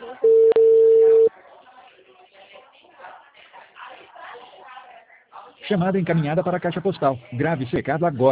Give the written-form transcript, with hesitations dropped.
Chamada encaminhada para a caixa postal. Grave esse recado agora.